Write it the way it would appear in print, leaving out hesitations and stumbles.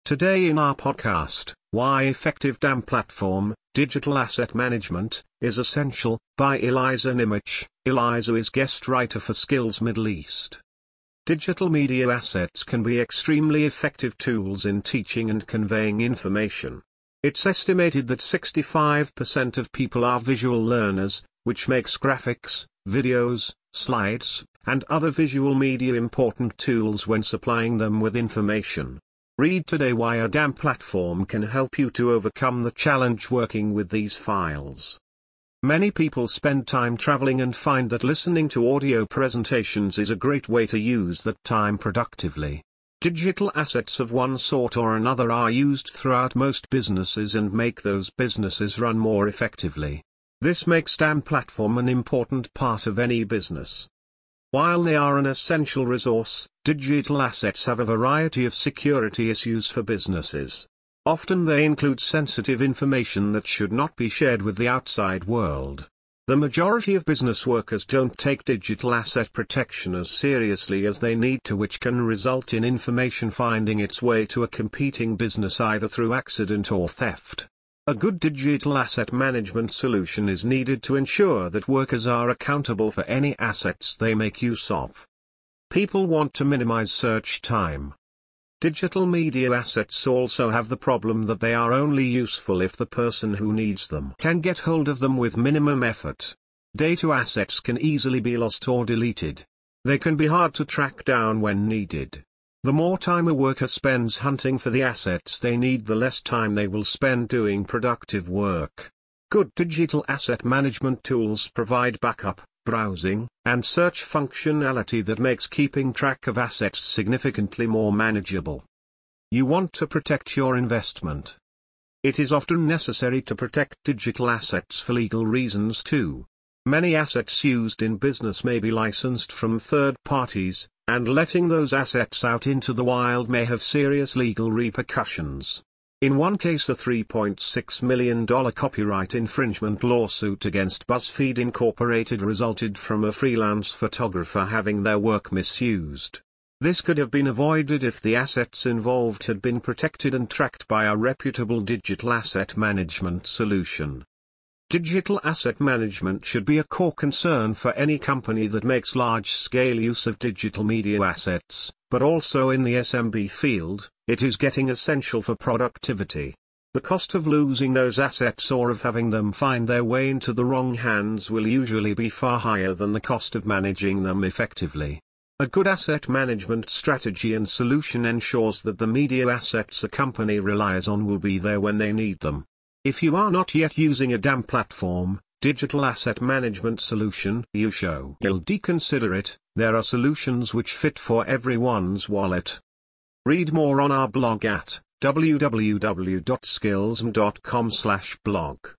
Today in our podcast, Why Effective DAM Platform, Digital Asset Management, is Essential, by Eliza Nimich. Eliza is guest writer for Skills Middle East. Digital media assets can be extremely effective tools in teaching and conveying information. It's estimated that 65% of people are visual learners, which makes graphics, videos, slides, and other visual media important tools when supplying them with information. Read today why a DAM platform can help you to overcome the challenge working with these files. Many people spend time traveling and find that listening to audio presentations is a great way to use that time productively. Digital assets of one sort or another are used throughout most businesses and make those businesses run more effectively. This makes DAM platform an important part of any business. While they are an essential resource, digital assets have a variety of security issues for businesses. Often they include sensitive information that should not be shared with the outside world. The majority of business workers don't take digital asset protection as seriously as they need to, which can result in information finding its way to a competing business either through accident or theft. A good digital asset management solution is needed to ensure that workers are accountable for any assets they make use of. People want to minimize search time. Digital media assets also have the problem that they are only useful if the person who needs them can get hold of them with minimum effort. Data assets can easily be lost or deleted. They can be hard to track down when needed. The more time a worker spends hunting for the assets they need, the less time they will spend doing productive work. Good digital asset management tools provide backup, browsing, and search functionality that makes keeping track of assets significantly more manageable. You want to protect your investment. It is often necessary to protect digital assets for legal reasons too. Many assets used in business may be licensed from third parties, and letting those assets out into the wild may have serious legal repercussions. In one case, a $3.6 million copyright infringement lawsuit against BuzzFeed Incorporated resulted from a freelance photographer having their work misused. This could have been avoided if the assets involved had been protected and tracked by a reputable digital asset management solution. Digital asset management should be a core concern for any company that makes large-scale use of digital media assets, but also in the SMB field, it is getting essential for productivity. The cost of losing those assets or of having them find their way into the wrong hands will usually be far higher than the cost of managing them effectively. A good asset management strategy and solution ensures that the media assets a company relies on will be there when they need them. If you are not yet using a DAM platform, digital asset management solution, you should consider it. There are solutions which fit for everyone's wallet. Read more on our blog at www.skillsm.com/blog.